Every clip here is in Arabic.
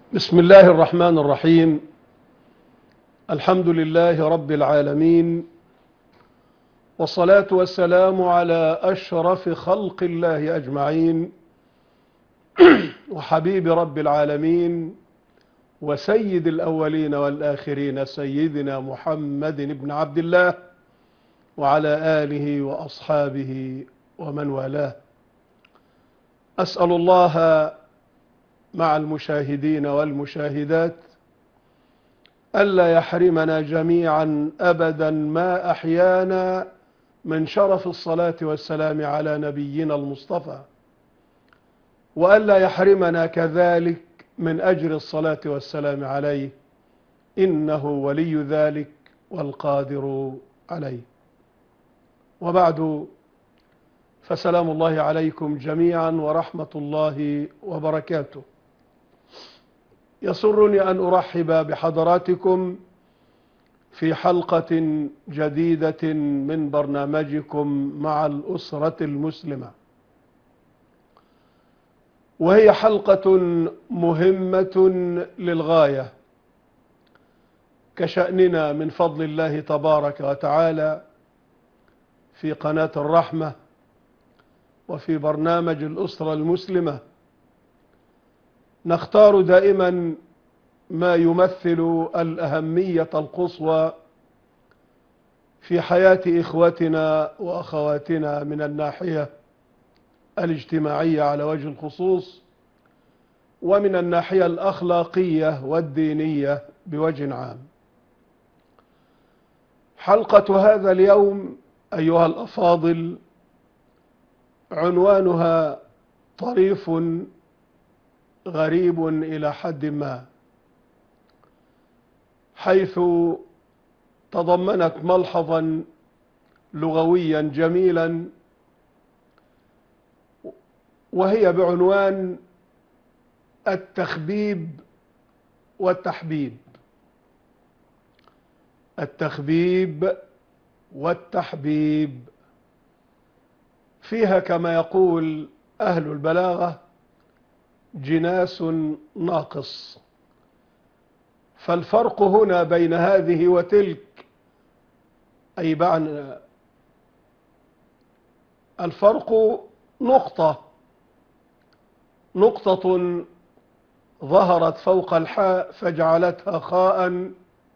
بسم الله الرحمن الرحيم. الحمد لله رب العالمين، والصلاة والسلام على أشرف خلق الله أجمعين، وحبيب رب العالمين وسيد الأولين والآخرين سيدنا محمد بن عبد الله وعلى آله وأصحابه ومن والاه. أسأل الله مع المشاهدين والمشاهدات ألا يحرمنا جميعا أبدا ما أحيانا من شرف الصلاة والسلام على نبينا المصطفى، وألا يحرمنا كذلك من أجر الصلاة والسلام عليه، إنه ولي ذلك والقادر عليه. وبعد، فسلام الله عليكم جميعا ورحمة الله وبركاته. يسرني أن أرحب بحضراتكم في حلقة جديدة من برنامجكم مع الأسرة المسلمة، وهي حلقة مهمة للغاية كشأننا من فضل الله تبارك وتعالى في قناة الرحمة وفي برنامج الأسرة المسلمة. نختار دائما ما يمثل الأهمية القصوى في حياة إخوتنا وأخواتنا من الناحية الاجتماعية على وجه الخصوص، ومن الناحية الأخلاقية والدينية بوجه عام. حلقة هذا اليوم أيها الأفاضل عنوانها طريف غريب إلى حد ما، حيث تضمنت ملحظا لغويا جميلا، وهي بعنوان التخبيب والتحبيب. التخبيب والتحبيب فيها كما يقول أهل البلاغة جناس ناقص. فالفرق هنا بين هذه وتلك، أي بمعنى الفرق نقطة ظهرت فوق الحاء فجعلتها خاء،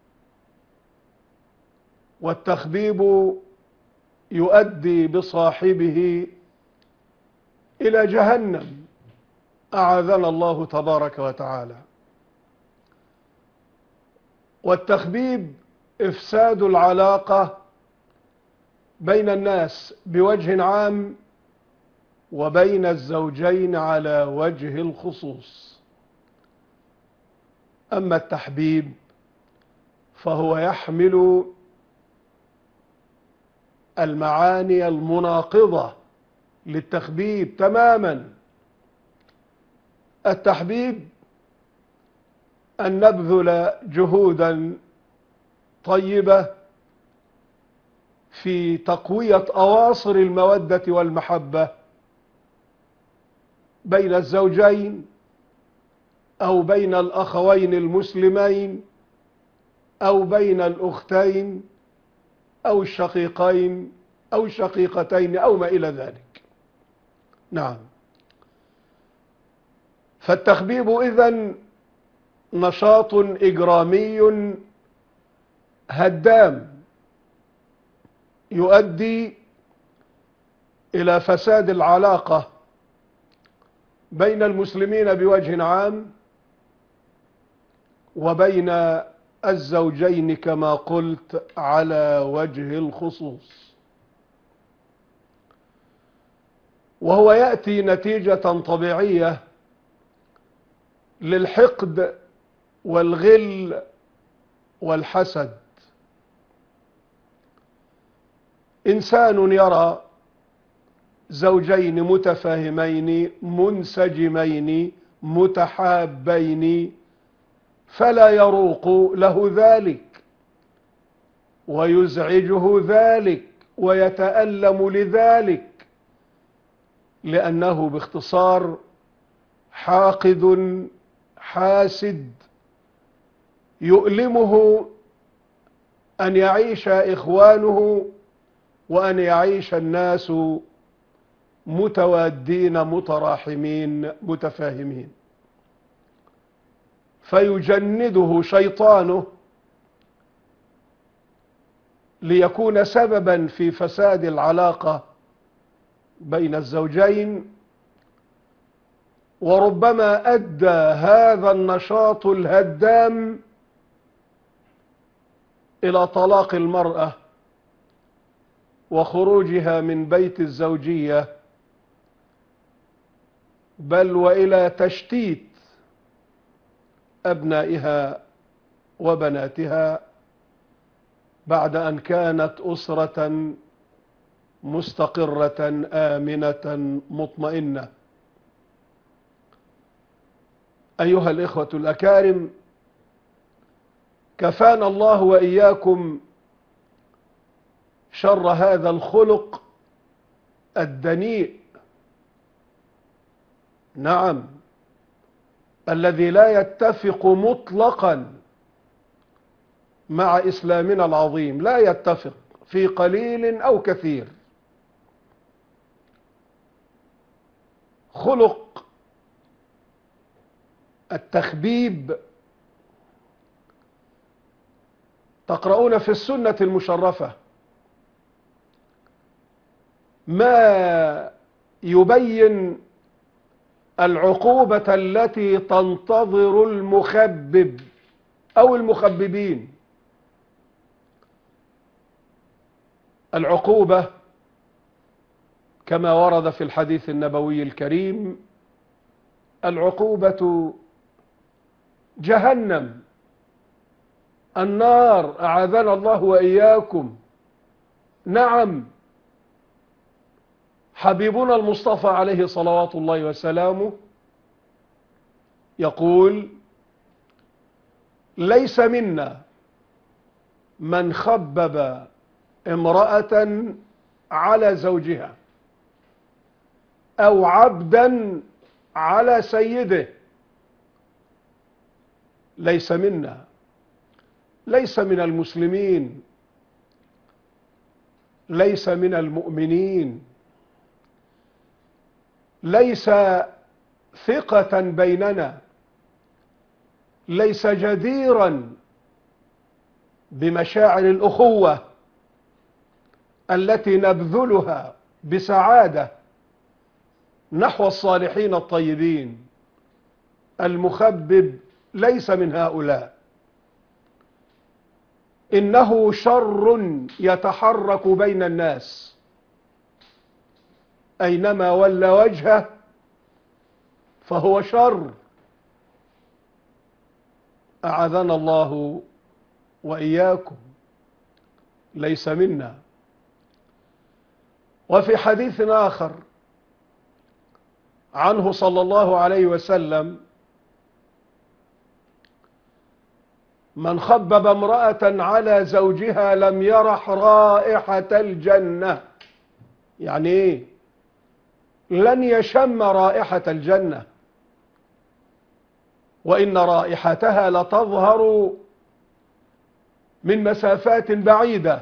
والتخبيب يؤدي بصاحبه إلى جهنم، أعاذنا الله تبارك وتعالى. والتخبيب إفساد العلاقة بين الناس بوجه عام وبين الزوجين على وجه الخصوص. أما التحبيب فهو يحمل المعاني المناقضة للتخبيب تماما. التحبيب أن نبذل جهودا طيبة في تقوية أواصر المودة والمحبة بين الزوجين أو بين الأخوين المسلمين أو بين الأختين أو الشقيقين أو الشقيقتين أو ما إلى ذلك. نعم، فالتخبيب إذن نشاط إجرامي هدام يؤدي إلى فساد العلاقة بين المسلمين بوجه عام وبين الزوجين كما قلت على وجه الخصوص. وهو يأتي نتيجة طبيعية للحقد والغل والحسد. إنسان يرى زوجين متفاهمين منسجمين متحابين، فلا يروق له ذلك ويزعجه ذلك ويتألم لذلك، لأنه باختصار حاقد حاسد يؤلمه أن يعيش إخوانه وأن يعيش الناس متوادين متراحمين متفاهمين، فيجنده شيطانه ليكون سببا في فساد العلاقة بين الزوجين، وربما أدى هذا النشاط الهدام إلى طلاق المرأة وخروجها من بيت الزوجية، بل وإلى تشتيت أبنائها وبناتها بعد أن كانت أسرة مستقرة آمنة مطمئنة. أيها الإخوة الأكارم، كفانا الله وإياكم شر هذا الخلق الدنيء، نعم، الذي لا يتفق مطلقا مع إسلامنا العظيم، لا يتفق في قليل أو كثير. خلق التخبيب، تقرؤون في السنة المشرفة ما يبين العقوبة التي تنتظر المخبب أو المخببين. العقوبة كما ورد في الحديث النبوي الكريم، العقوبة جهنم، النار، أعاذنا الله وإياكم. نعم، حبيبنا المصطفى عليه صلوات الله وسلامه يقول: ليس منا من خبب امرأة على زوجها أو عبدا على سيده. ليس منا، ليس من المسلمين، ليس من المؤمنين، ليس ثقة بيننا، ليس جديرا بمشاعر الأخوة التي نبذلها بسعادة نحو الصالحين الطيبين. المخبب ليس من هؤلاء، إنه شر يتحرك بين الناس، أينما ولى وجهه فهو شر، أعاذنا الله وإياكم. ليس منا. وفي حديث آخر عنه صلى الله عليه وسلم: من خبب امرأة على زوجها لم يرح رائحة الجنة. يعني ايه؟ لن يشم رائحة الجنة، وإن رائحتها لتظهر من مسافات بعيدة.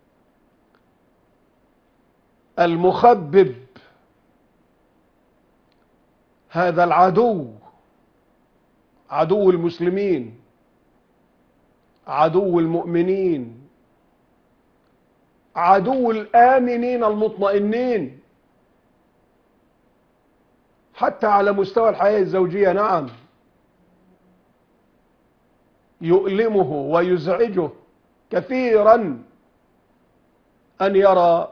المخبب هذا العدو، عدو المسلمين، عدو المؤمنين، عدو الآمنين المطمئنين، حتى على مستوى الحياة الزوجية. نعم، يؤلمه ويزعجه كثيرا أن يرى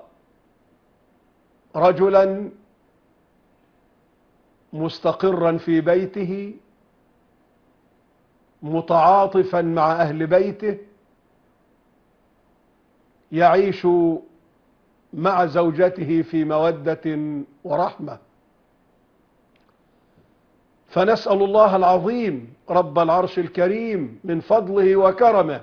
رجلا مستقرا في بيته متعاطفا مع أهل بيته، يعيش مع زوجته في مودة ورحمة. فنسأل الله العظيم رب العرش الكريم من فضله وكرمه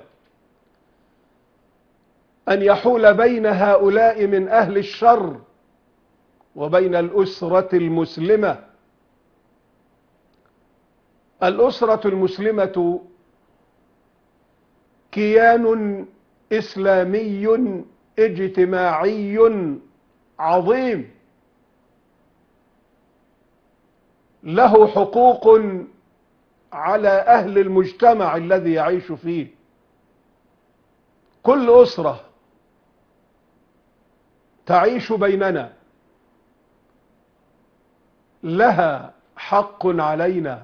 أن يحول بين هؤلاء من أهل الشر وبين الأسرة المسلمة. الأسرة المسلمة كيان إسلامي اجتماعي عظيم، له حقوق على أهل المجتمع الذي يعيش فيه. كل أسرة تعيش بيننا لها حق علينا،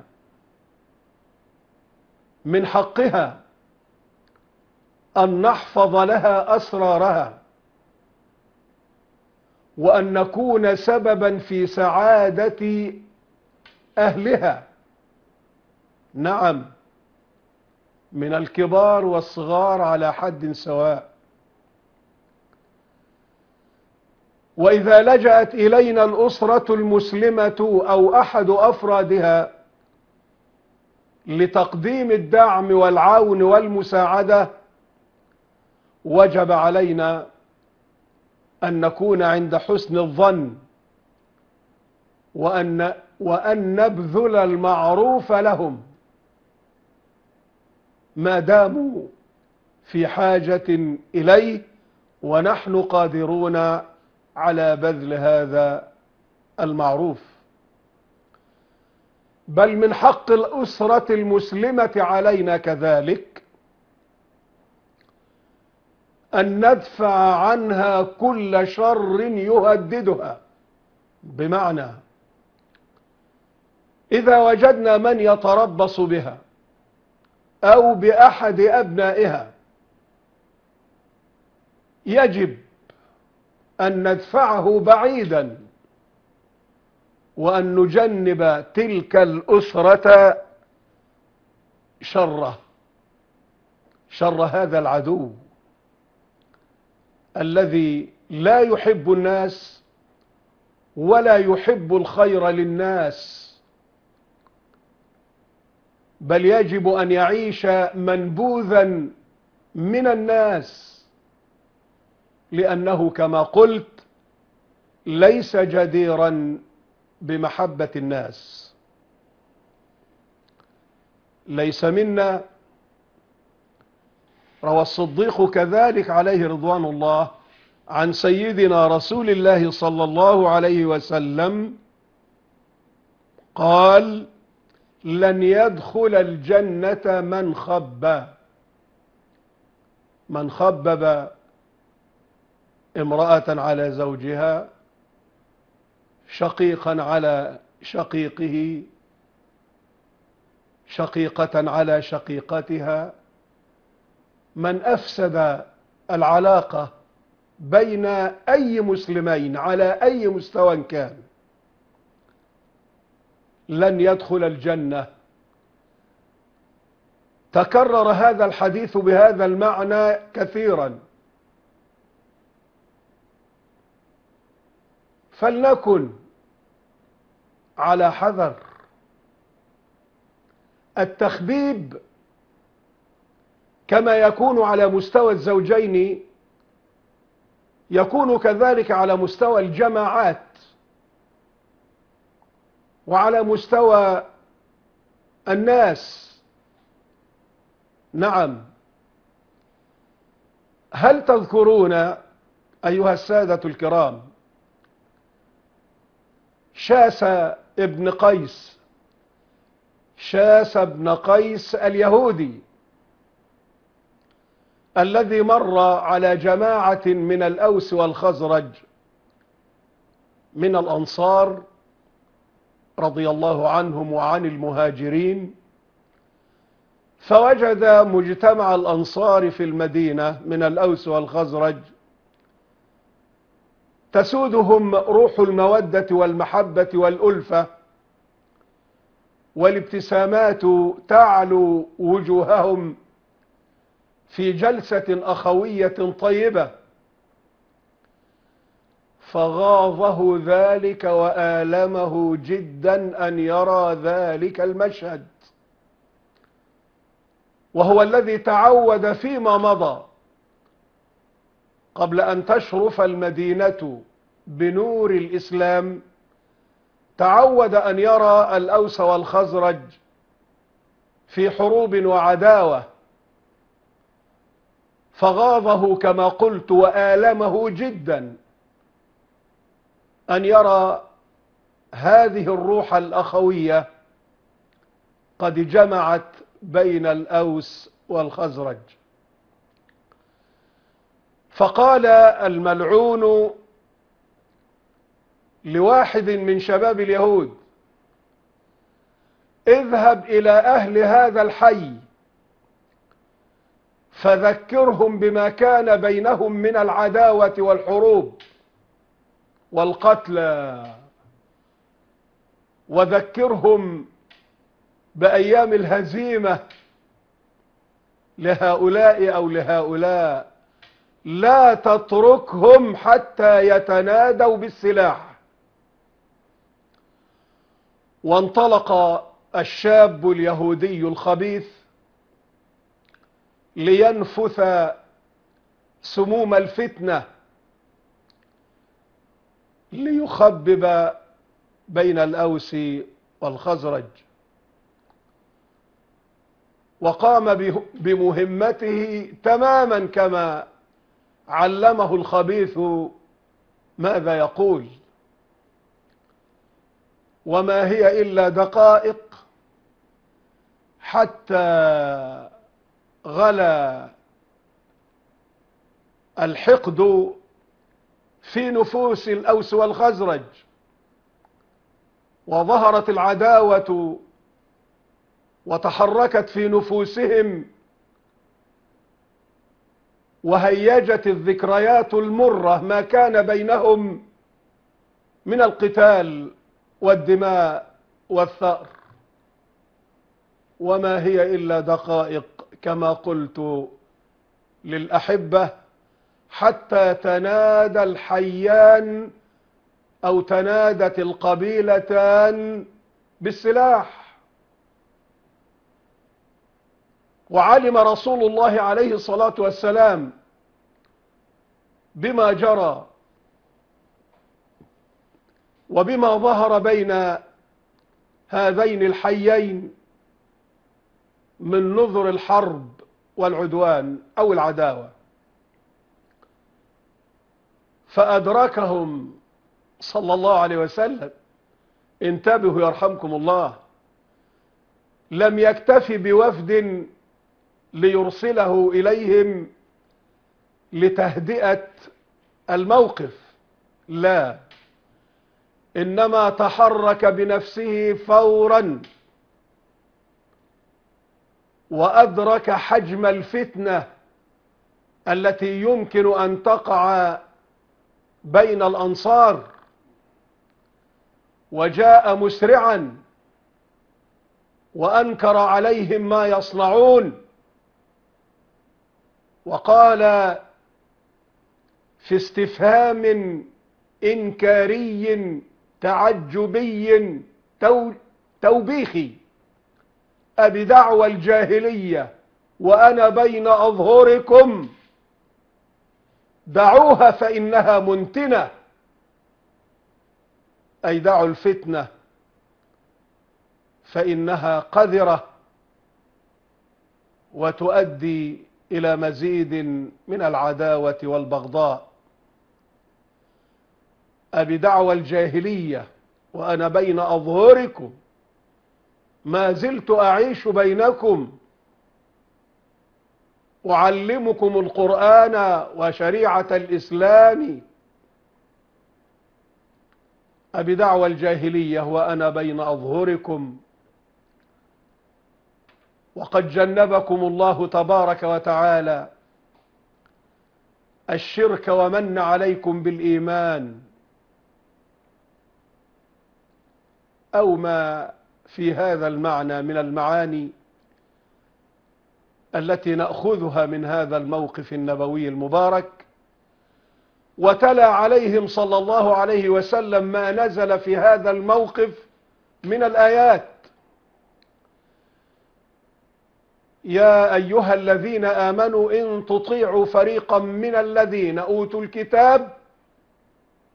من حقها أن نحفظ لها أسرارها، وأن نكون سببا في سعادة أهلها، نعم، من الكبار والصغار على حد سواء. وإذا لجأت إلينا الأسرة المسلمة أو أحد أفرادها لتقديم الدعم والعون والمساعدة، وجب علينا أن نكون عند حسن الظن، وأن نبذل المعروف لهم ما داموا في حاجة إليه، ونحن قادرون على بذل هذا المعروف. بل من حق الأسرة المسلمة علينا كذلك أن ندفع عنها كل شر يهددها، بمعنى إذا وجدنا من يتربص بها أو بأحد أبنائها، يجب أن ندفعه بعيدا، وأن نجنب تلك الأسرة شر هذا العدو الذي لا يحب الناس ولا يحب الخير للناس، بل يجب أن يعيش منبوذا من الناس، لأنه كما قلت ليس جديرا بمحبة الناس. ليس منا، روى الصديق كذلك عليه رضوان الله عن سيدنا رسول الله صلى الله عليه وسلم قال: لن يدخل الجنة من خبب امرأة على زوجها، شقيقا على شقيقه، شقيقة على شقيقتها، من أفسد العلاقة بين أي مسلمين على أي مستوى كان، لن يدخل الجنة. تكرر هذا الحديث بهذا المعنى كثيرا، فلنكن على حذر. التخبيب كما يكون على مستوى الزوجين يكون كذلك على مستوى الجماعات وعلى مستوى الناس. نعم، هل تذكرون أيها السادة الكرام شاس بن قيس اليهودي الذي مر على جماعة من الأوس والخزرج من الأنصار رضي الله عنهم وعن المهاجرين، فوجد مجتمع الأنصار في المدينة من الأوس والخزرج تسودهم روح المودة والمحبة والألفة، والابتسامات تعلو وجوههم في جلسة أخوية طيبة، فغاظه ذلك وآلمه جدا أن يرى ذلك المشهد، وهو الذي تعود فيما مضى قبل أن تشرف المدينة بنور الإسلام، تعود أن يرى الأوس والخزرج في حروب وعداوة، فغاضه كما قلت وآلمه جدا أن يرى هذه الروح الأخوية قد جمعت بين الأوس والخزرج. فقال الملعون لواحد من شباب اليهود: اذهب إلى أهل هذا الحي فذكرهم بما كان بينهم من العداوة والحروب والقتلى، وذكرهم بأيام الهزيمة لهؤلاء أو لهؤلاء، لا تتركهم حتى يتنادوا بالسلاح. وانطلق الشاب اليهودي الخبيث لينفث سموم الفتنة، ليخبب بين الأوس والخزرج، وقام بمهمته تماما كما علمه الخبيث ماذا يقول. وما هي إلا دقائق حتى غلا الحقد في نفوس الأوس والخزرج، وظهرت العداوة وتحركت في نفوسهم، وهيجت الذكريات المرة ما كان بينهم من القتال والدماء والثأر. وما هي إلا دقائق كما قلت للأحبة حتى تنادى الحيان أو تنادت القبيلتان بالسلاح. وعلم رسول الله عليه الصلاة والسلام بما جرى وبما ظهر بين هذين الحيين من نذر الحرب والعدوان أو العداوة، فأدركهم صلى الله عليه وسلم. انتبهوا يرحمكم الله، لم يكتفي بوفد ليرسله إليهم لتهدئة الموقف، لا، إنما تحرك بنفسه فورا وأدرك حجم الفتنة التي يمكن أن تقع بين الأنصار، وجاء مسرعا وأنكر عليهم ما يصنعون، وقال في استفهام إنكاري تعجبي توبيخي: أبدعوى الجاهلية وأنا بين أظهركم، دعوها فإنها منتنة. أي دعوا الفتنة فإنها قذرة وتؤدي إلى مزيد من العداوة والبغضاء. أبدعوى الجاهلية وأنا بين أظهركم، ما زلت أعيش بينكم أعلمكم القرآن وشريعة الإسلام. أبدعوى الجاهلية وأنا بين أظهركم، وقد جنبكم الله تبارك وتعالى الشرك ومن عليكم بالإيمان، أو ما في هذا المعنى من المعاني التي نأخذها من هذا الموقف النبوي المبارك. وتلا عليهم صلى الله عليه وسلم ما نزل في هذا الموقف من الآيات: يا أيها الذين آمنوا إن تطيعوا فريقا من الذين أوتوا الكتاب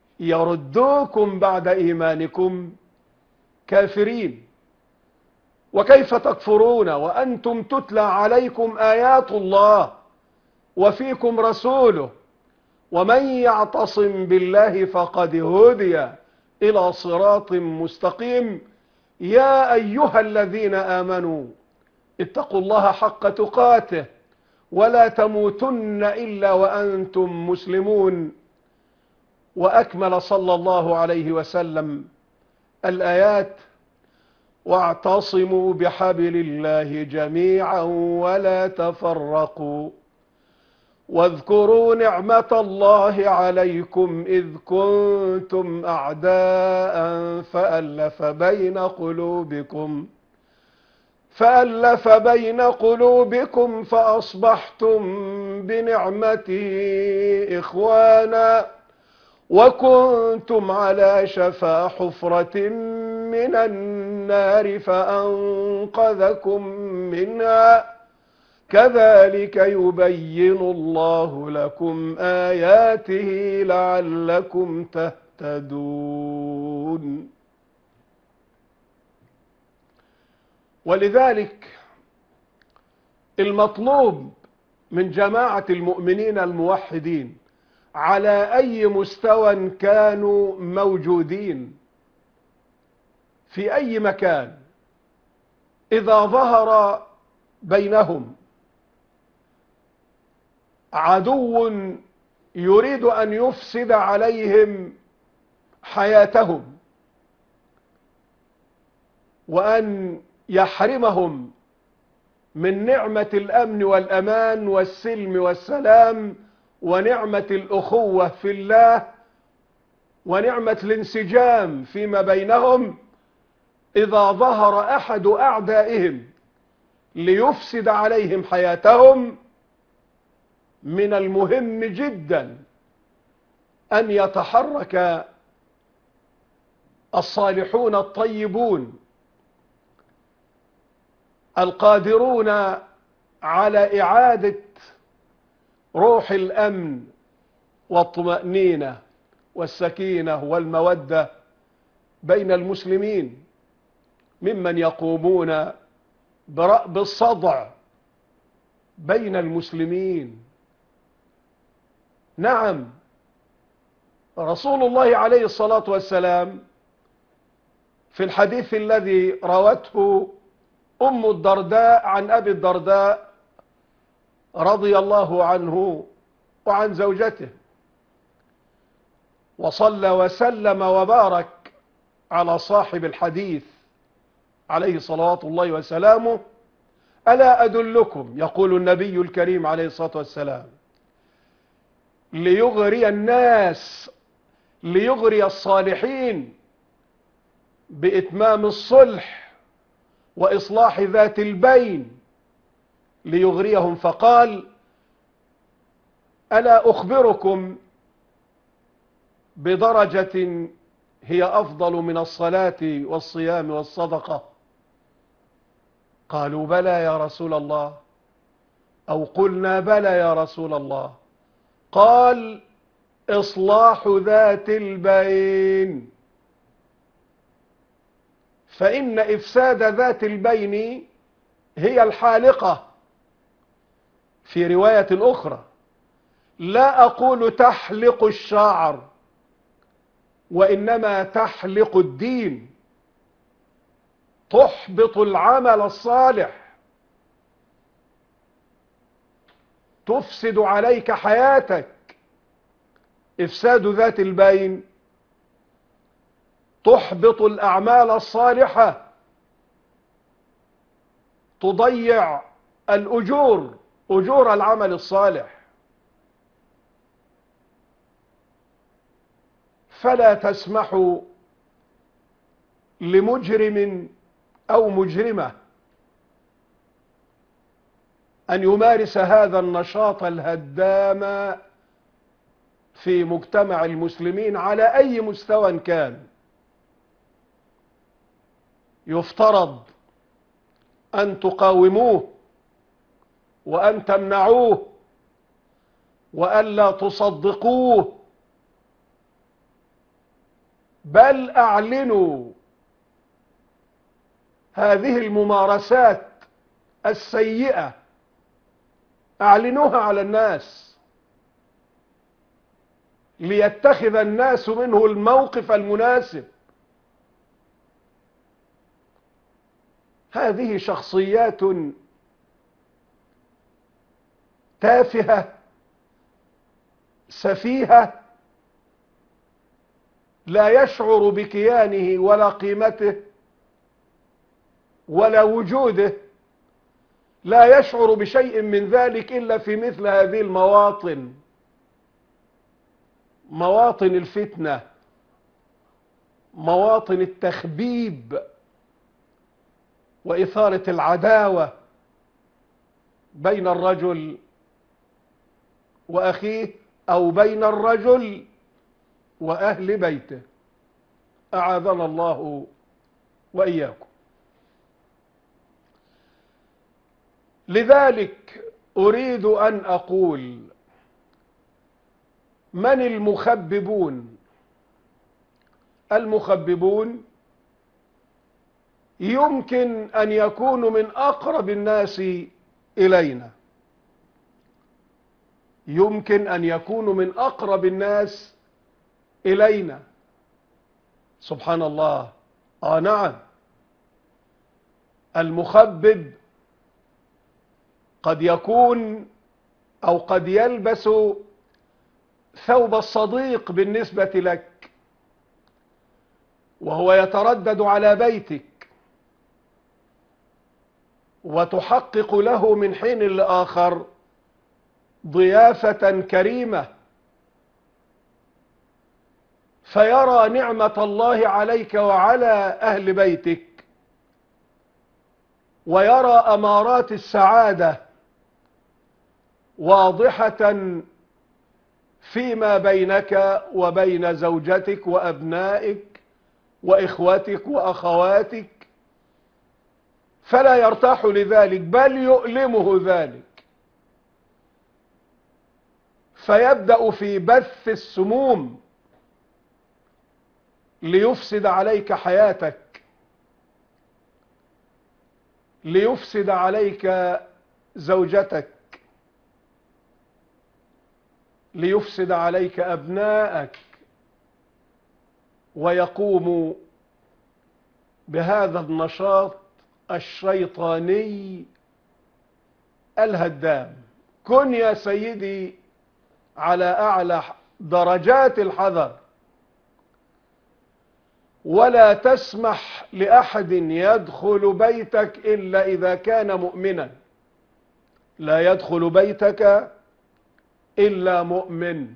يردوكم بعد إيمانكم كافرين. وكيف تكفرون وأنتم تتلى عليكم آيات الله وفيكم رسوله ومن يعتصم بالله فقد هدي إلى صراط مستقيم يا أيها الذين آمنوا اتقوا الله حق تقاته ولا تموتن إلا وأنتم مسلمون. وأكمل صلى الله عليه وسلم الآيات: واعتصموا بحبل الله جميعا ولا تفرقوا واذكروا نعمة الله عليكم إذ كنتم أعداء فألف بين قلوبكم فأصبحتم بنعمته إخوانا وكنتم على شفا حفرة من النار فأنقذكم منها كذلك يبين الله لكم آياته لعلكم تهتدون. ولذلك المطلوب من جماعة المؤمنين الموحدين على أي مستوى كانوا موجودين في أي مكان، إذا ظهر بينهم عدو يريد أن يفسد عليهم حياتهم وأن يحرمهم من نعمة الأمن والأمان والسلم والسلام ونعمة الأخوة في الله ونعمة الانسجام فيما بينهم، إذا ظهر أحد أعدائهم ليفسد عليهم حياتهم، من المهم جدا أن يتحرك الصالحون الطيبون القادرون على إعادة روح الأمن والطمأنينة والسكينة والمودة بين المسلمين، ممن يقومون برأب الصدع بين المسلمين. نعم، رسول الله عليه الصلاة والسلام في الحديث الذي روته أم الدرداء عن أبي الدرداء رضي الله عنه وعن زوجته، وصلى وسلم وبارك على صاحب الحديث عليه صلوات الله وسلامه: ألا أدلكم، يقول النبي الكريم عليه الصلاة والسلام، ليغري الناس، ليغري الصالحين بإتمام الصلح وإصلاح ذات البين، ليغريهم، فقال: ألا أخبركم بدرجة هي أفضل من الصلاة والصيام والصدقة؟ قالوا: بلى يا رسول الله، أو قلنا: بلى يا رسول الله. قال: إصلاح ذات البين، فإن إفساد ذات البين هي الحالقة. في رواية أخرى: لا أقول تحلق الشعر، وإنما تحلق الدين، تحبط العمل الصالح، تفسد عليك حياتك. إفساد ذات البين تحبط الأعمال الصالحة، تضيع الأجور، أجور العمل الصالح. فلا تسمحوا لمجرم أو مجرمة أن يمارس هذا النشاط الهدام في مجتمع المسلمين على أي مستوى كان. يفترض أن تقاوموه وأن تمنعوه وألا تصدقوه، بل أعلنوا هذه الممارسات السيئة أعلنوها على الناس ليتخذ الناس منه الموقف المناسب. هذه شخصيات تافهة سفيهة لا يشعر بكيانه ولا قيمته ولا وجوده، لا يشعر بشيء من ذلك إلا في مثل هذه المواطن، مواطن الفتنة، مواطن التخبيب وإثارة العداوة بين الرجل وأخيه أو بين الرجل وأهل بيته، أعاذنا الله وإياكم. لذلك أريد أن أقول: من المخببون؟ المخببون يمكن أن يكونوا من أقرب الناس إلينا، يمكن أن يكونوا من أقرب الناس إلينا. سبحان الله. نعم، المخبب قد يكون أو قد يلبس ثوب الصديق بالنسبة لك، وهو يتردد على بيتك وتحقق له من حين لآخر ضيافة كريمة، فيرى نعمة الله عليك وعلى أهل بيتك، ويرى أمارات السعادة واضحة فيما بينك وبين زوجتك وأبنائك وإخوتك وأخواتك، فلا يرتاح لذلك بل يؤلمه ذلك، فيبدأ في بث السموم ليفسد عليك حياتك، ليفسد عليك زوجتك، ليفسد عليك أبنائك، ويقوم بهذا النشاط الشيطاني الهدام. كن يا سيدي على أعلى درجات الحذر، ولا تسمح لأحد يدخل بيتك إلا إذا كان مؤمنا. لا يدخل بيتك إلا مؤمن،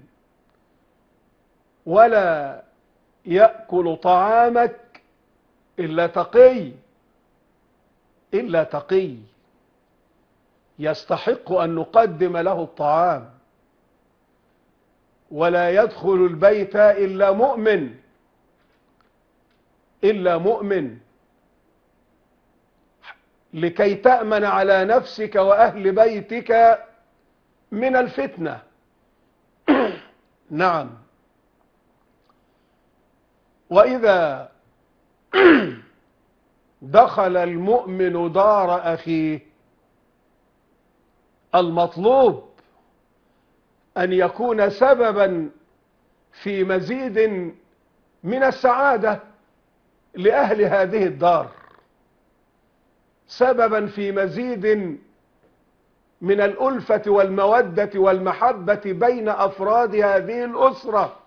ولا يأكل طعامك إلا تقي، إلا تقي يستحق أن نقدم له الطعام. ولا يدخل البيت إلا مؤمن، إلا مؤمن، لكي تأمن على نفسك وأهل بيتك من الفتنة. نعم. وإذا دخل المؤمن دار أخيه، المطلوب أن يكون سببا في مزيد من السعادة لأهل هذه الدار، سببا في مزيد من الألفة والمودة والمحبة بين أفراد هذه الأسرة.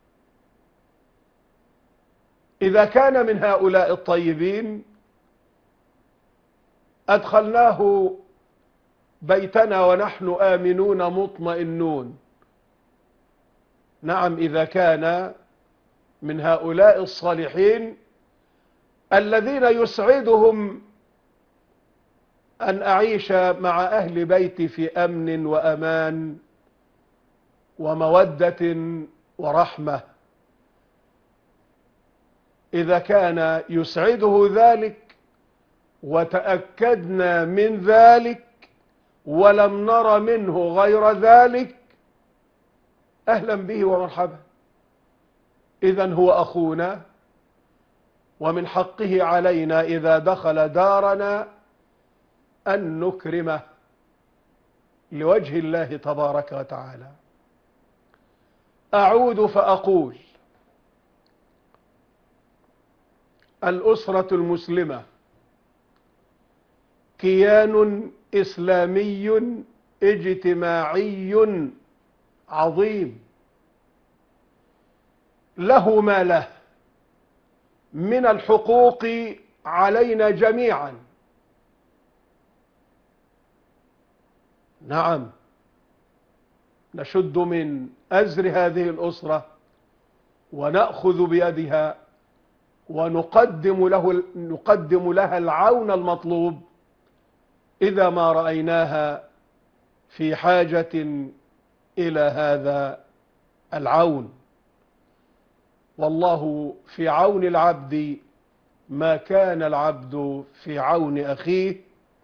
إذا كان من هؤلاء الطيبين أدخلناه بيتنا ونحن آمنون مطمئنون. نعم، إذا كان من هؤلاء الصالحين الذين يسعدهم أن أعيش مع أهل بيتي في أمن وأمان ومودة ورحمة، إذا كان يسعده ذلك وتأكدنا من ذلك ولم نر منه غير ذلك، أهلا به ومرحبا. إذن هو أخونا ومن حقه علينا إذا دخل دارنا أن نكرمه لوجه الله تبارك وتعالى. أعود فأقول: الأسرة المسلمة كيان إسلامي اجتماعي عظيم، له ما له من الحقوق علينا جميعا. نعم، نشد من أزر هذه الأسرة ونأخذ بيدها ونقدم لها العون المطلوب إذا ما رأيناها في حاجة إلى هذا العون. والله في عون العبد ما كان العبد في عون أخيه.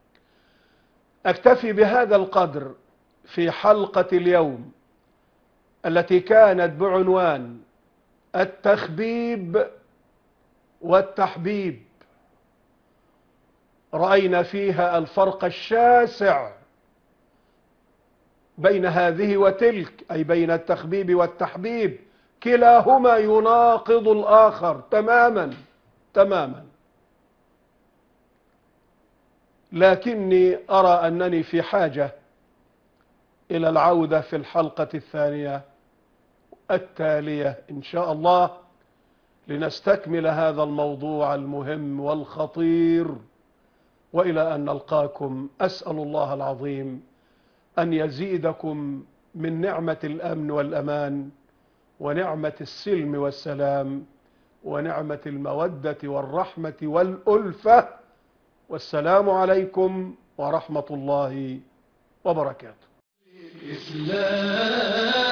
أكتفي بهذا القدر في حلقة اليوم التي كانت بعنوان التخبيب والتحبيب. رأينا فيها الفرق الشاسع بين هذه وتلك، أي بين التخبيب والتحبيب، كلاهما يناقض الآخر تماما تماما. لكني أرى أنني في حاجة إلى العودة في الحلقة الثانية التالية إن شاء الله لنستكمل هذا الموضوع المهم والخطير. وإلى أن نلقاكم أسأل الله العظيم أن يزيدكم من نعمة الأمن والأمان ونعمة السلم والسلام ونعمة المودة والرحمة والألفة. والسلام عليكم ورحمة الله وبركاته.